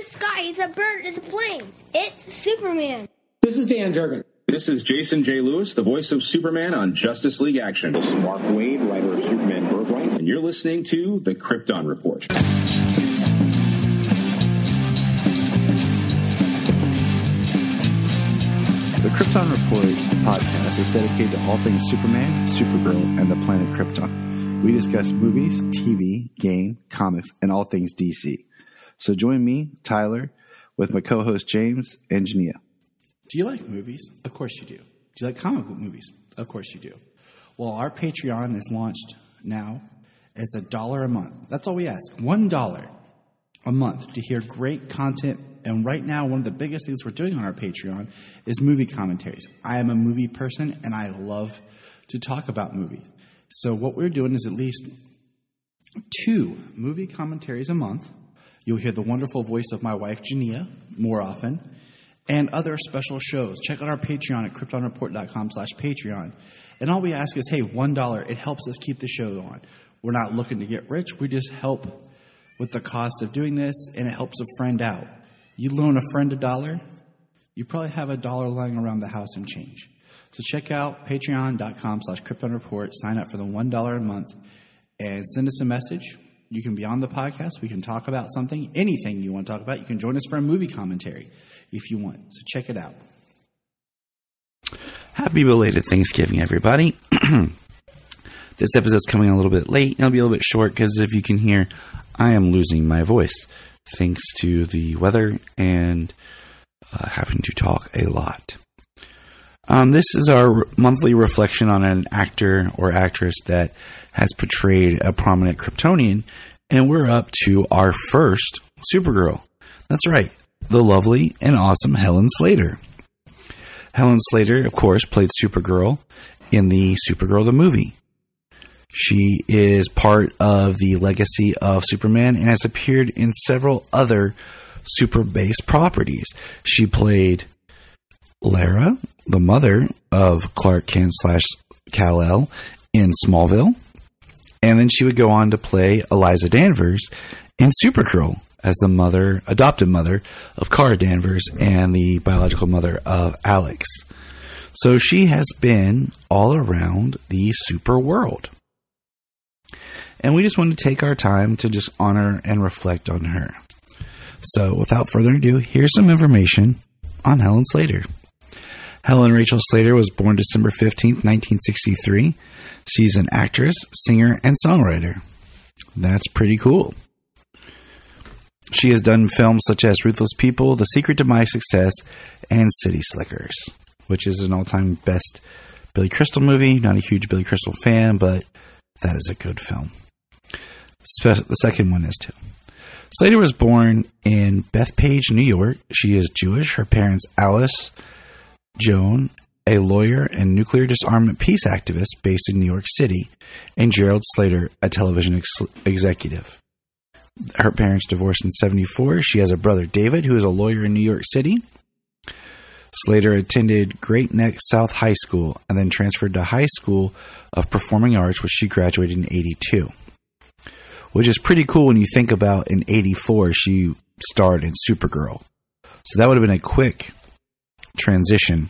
sky. It's a bird. It's a plane. It's Superman. This is Dan Jurgen. This is Jason J. Lewis, the voice of Superman on Justice League Action. This is Mark Wade, writer of Superman Birthright. And you're listening to The Krypton Report. The Krypton Report podcast is dedicated to all things Superman, Supergirl, and the planet Krypton. We discuss movies, TV, game, comics, and all things DC. So join me, Tyler, with my co-host James and Jania. Do you like movies? Of course you do. Do you like comic book movies? Of course you do. Well, our Patreon is launched now. It's $1 a month. That's all we ask. $1 a month to hear great content. And right now, one of the biggest things we're doing on our Patreon is movie commentaries. I am a movie person, and I love to talk about movies. So what we're doing is at least 2 movie commentaries a month. You'll hear the wonderful voice of my wife, Jania, more often, and other special shows. Check out our Patreon at KryptonReport.com/Patreon. And all we ask is, hey, $1. It helps us keep the show on. We're not looking to get rich. We just help with the cost of doing this, and it helps a friend out. You loan a friend $1, you probably have $1 lying around the house and change. So check out patreon.com/KryptonReport. Sign up for the $1 a month and send us a message. You can be on the podcast. We can talk about something, anything you want to talk about. You can join us for a movie commentary if you want. So check it out. Happy belated Thanksgiving, everybody. This episode's coming a little bit late. It'll be a little bit short because if you can hear, I am losing my voice thanks to the weather and having to talk a lot. This is our monthly reflection on an actor or actress that has portrayed a prominent Kryptonian, and we're up to our first Supergirl. That's right, the lovely and awesome Helen Slater. Helen Slater, of course, played Supergirl in the Supergirl the movie. She is part of the legacy of Superman and has appeared in several other super-based properties. She played Lara, the mother of Clark Kent / Kal-El in Smallville. And then she would go on to play Eliza Danvers in Supergirl as the adopted mother of Kara Danvers and the biological mother of Alex. So she has been all around the super world. And we just wanted to take our time to just honor and reflect on her. So without further ado, here's some information on Helen Slater. Helen Rachel Slater was born December 15th, 1963. She's an actress, singer, and songwriter. That's pretty cool. She has done films such as Ruthless People, The Secret to My Success, and City Slickers, which is an all-time best Billy Crystal movie. Not a huge Billy Crystal fan, but that is a good film. The second one is too. Slater was born in Bethpage, New York. She is Jewish. Her parents, Alice Joan, a lawyer and nuclear disarmament peace activist based in New York City, and Gerald Slater, a television executive. Her parents divorced in 1974. She has a brother, David, who is a lawyer in New York City. Slater attended Great Neck South High School and then transferred to High School of Performing Arts, which she graduated in 1982. Which is pretty cool when you think about in 1984 she starred in Supergirl. So that would have been a quick transition.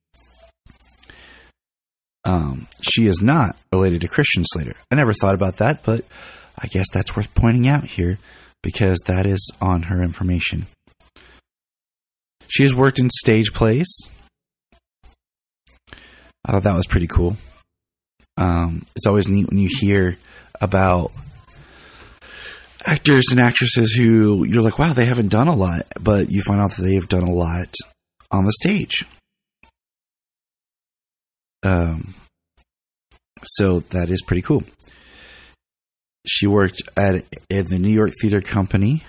She is not related to Christian Slater. I never thought about that, but I guess that's worth pointing out here because that is on her information. She has worked in stage plays. I thought that was pretty cool. It's always neat when you hear about actors and actresses who you're like, wow, they haven't done a lot, but you find out that they've done a lot on the stage. So that is pretty cool. She worked in the New York Theater Company.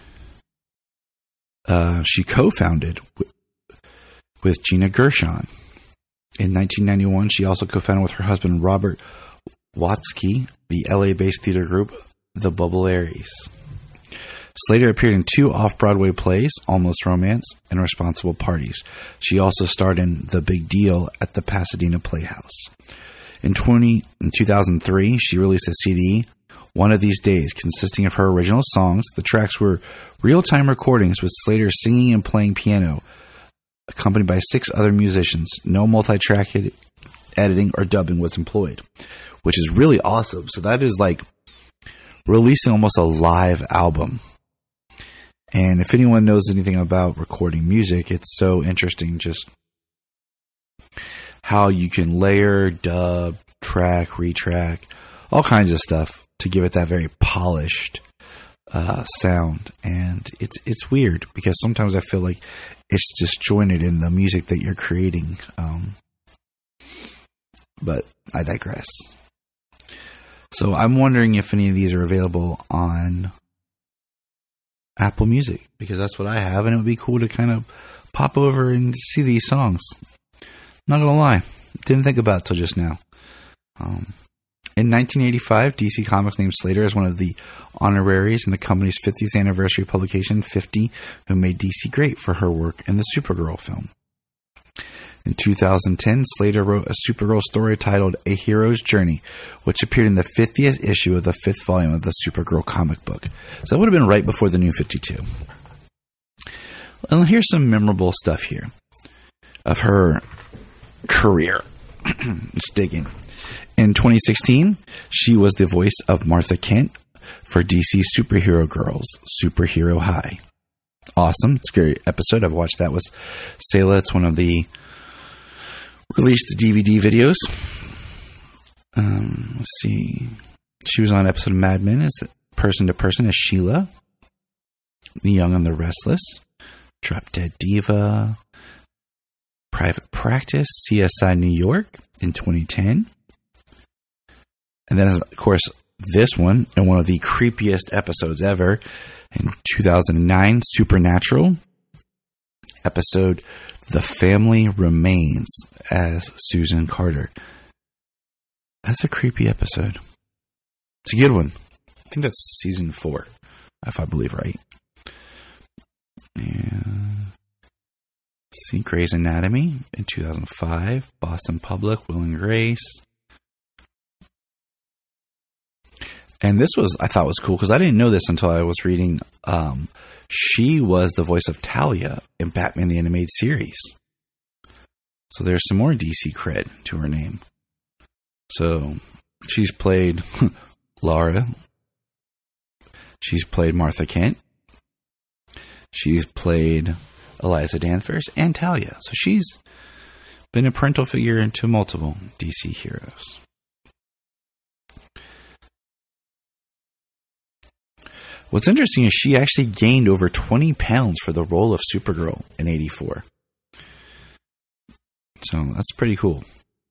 She co-founded with Gina Gershon. In 1991, she also co-founded with her husband, Robert Watsky, the LA-based theater group, The Bubblearies. Slater appeared in 2 off-Broadway plays, Almost Romance and Responsible Parties. She also starred in The Big Deal at the Pasadena Playhouse. In 2003, she released a CD, One of These Days, consisting of her original songs. The tracks were real-time recordings with Slater singing and playing piano, accompanied by 6 other musicians. No multi-track editing or dubbing was employed, which is really awesome. So that is like releasing almost a live album. And if anyone knows anything about recording music, it's so interesting just how you can layer, dub, track, retrack, all kinds of stuff to give it that very polished sound. And it's weird because sometimes I feel like it's disjointed in the music that you're creating. But I digress. So I'm wondering if any of these are available on Apple Music, because that's what I have, and it would be cool to kind of pop over and see these songs. Not gonna lie, didn't think about it till just now. In 1985, DC Comics named Slater as one of the honoraries in the company's 50th anniversary publication, 50, who made DC great for her work in the Supergirl film. In 2010, Slater wrote a Supergirl story titled A Hero's Journey, which appeared in the 50th issue of the 5th volume of the Supergirl comic book. So that would have been right before the New 52. And here's some memorable stuff here of her career. Let's dig in. In 2016, she was the voice of Martha Kent for DC Superhero Girls, Superhero High. Awesome. It's a great episode. I've watched that with Sayla. It's one of the released DVD videos. Let's see. She was on an episode of Mad Men as Person to Person as Sheila. The Young and the Restless. Drop Dead Diva. Private Practice. CSI New York in 2010. And then, of course, this one, in one of the creepiest episodes ever, in 2009, Supernatural. Episode The Family Remains as Susan Carter. That's a creepy episode. It's a good one. I think that's season 4, if I believe right. And let's see, Grey's Anatomy in 2005, Boston Public, Will and Grace. And this was, I thought was cool because I didn't know this until I was reading. She was the voice of Talia in Batman the Animated Series. So there's some more DC cred to her name. So she's played Laura. She's played Martha Kent. She's played Eliza Danvers and Talia. So she's been a parental figure to multiple DC heroes. What's interesting is she actually gained over 20 pounds for the role of Supergirl in 84. So that's pretty cool.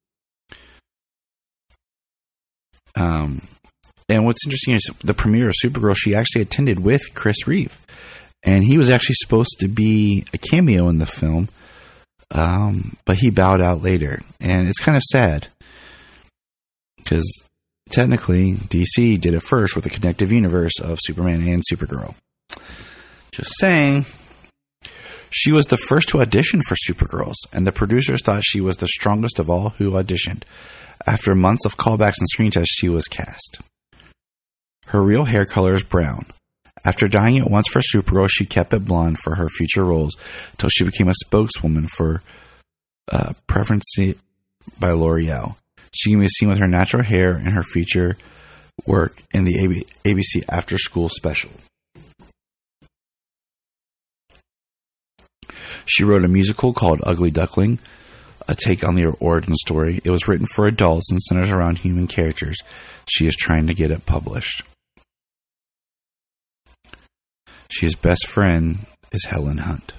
And what's interesting is the premiere of Supergirl, she actually attended with Chris Reeve. And he was actually supposed to be a cameo in the film, but he bowed out later. And it's kind of sad, because technically, DC did it first with the connective universe of Superman and Supergirl. Just saying. She was the first to audition for Supergirls, and the producers thought she was the strongest of all who auditioned. After months of callbacks and screen tests, she was cast. Her real hair color is brown. After dyeing it once for Supergirl, she kept it blonde for her future roles until she became a spokeswoman for Preference by L'Oreal. She can be seen with her natural hair in her feature work in the ABC After School special. She wrote a musical called Ugly Duckling, a take on the origin story. It was written for adults and centers around human characters. She is trying to get it published. His best friend is Helen Hunt.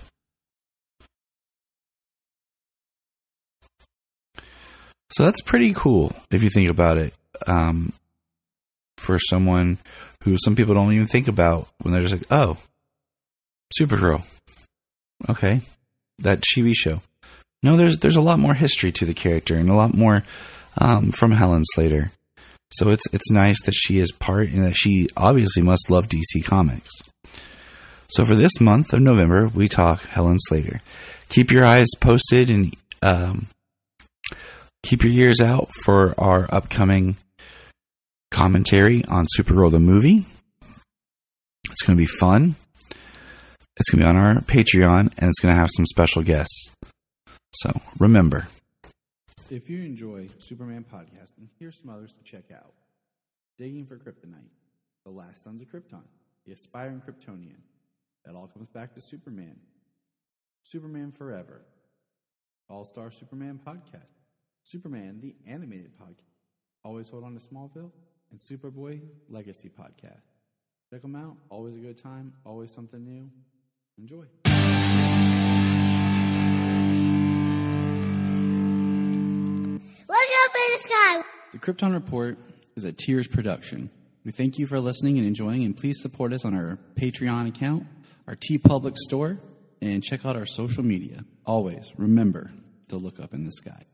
So that's pretty cool if you think about it. For someone who some people don't even think about when they're just like, oh, Supergirl. Okay, that TV show. No, there's a lot more history to the character and a lot more from Helen Slater. So it's nice that she is part and that she obviously must love DC Comics. So for this month of November, we talk Helen Slater. Keep your eyes posted and keep your ears out for our upcoming commentary on Supergirl the movie. It's going to be fun. It's going to be on our Patreon, and it's going to have some special guests. So remember, if you enjoy Superman podcasting, here's some others to check out. Digging for Kryptonite, The Last Sons of Krypton, The Aspiring Kryptonian. That all comes back to Superman. Superman Forever, All-Star Superman Podcast, Superman the Animated Podcast, Always Hold On to Smallville, and Superboy Legacy Podcast. Check them out. Always a good time. Always something new. Enjoy. Look up in the sky. The Krypton Report is a Tears production. We thank you for listening and enjoying, and please support us on our Patreon account, our TeePublic store, and check out our social media. Always remember to look up in the sky.